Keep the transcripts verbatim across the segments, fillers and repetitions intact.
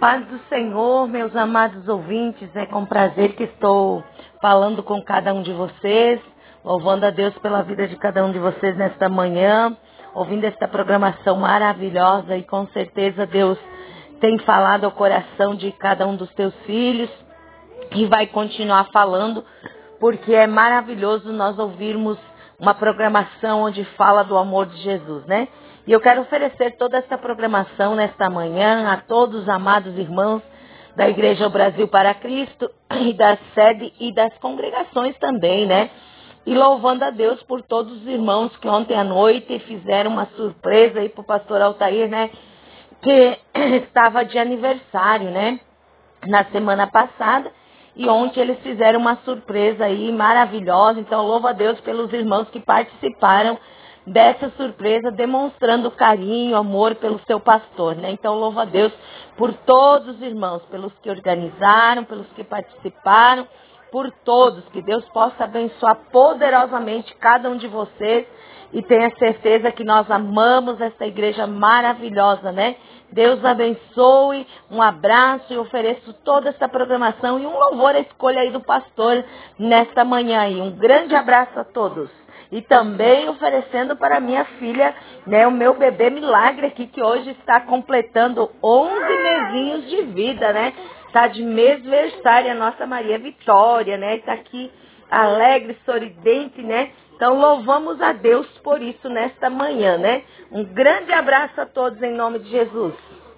Paz do Senhor, meus amados ouvintes, é com prazer que estou falando com cada um de vocês, louvando a Deus pela vida de cada um de vocês nesta manhã, ouvindo esta programação maravilhosa e com certeza Deus tem falado ao coração de cada um dos teus filhos e vai continuar falando, porque é maravilhoso nós ouvirmos uma programação onde fala do amor de Jesus, né? E eu quero oferecer toda essa programação nesta manhã a todos os amados irmãos da Igreja Brasil para Cristo e da sede e das congregações também, né? E louvando a Deus por todos os irmãos que ontem à noite fizeram uma surpresa aí para o pastor Altair, né? Que estava de aniversário, né? Na semana passada. E ontem eles fizeram uma surpresa aí maravilhosa. Então, louvo a Deus pelos irmãos que participaram dessa surpresa, demonstrando carinho, amor pelo seu pastor, né? Então, louvo a Deus por todos os irmãos, pelos que organizaram, pelos que participaram, por todos. Que Deus possa abençoar poderosamente cada um de vocês e tenha certeza que nós amamos essa igreja maravilhosa, né? Deus abençoe, um abraço e ofereço toda essa programação e um louvor à escolha aí do pastor nesta manhã aí. Um grande abraço a todos. E também oferecendo para minha filha, né, o meu bebê milagre aqui, que hoje está completando onze mesinhos de vida, né? Está de mêsversário a nossa Maria Vitória, né? Está aqui alegre, sorridente, né? Então louvamos a Deus por isso nesta manhã, né? Um grande abraço a todos em nome de Jesus.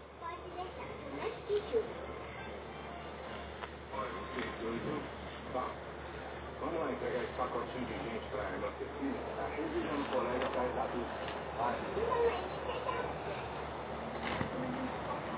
Vamos lá entregar esse pacotinho de gente para a irmã Cecília? A Cecília no colega atrás da dúvida. Vai.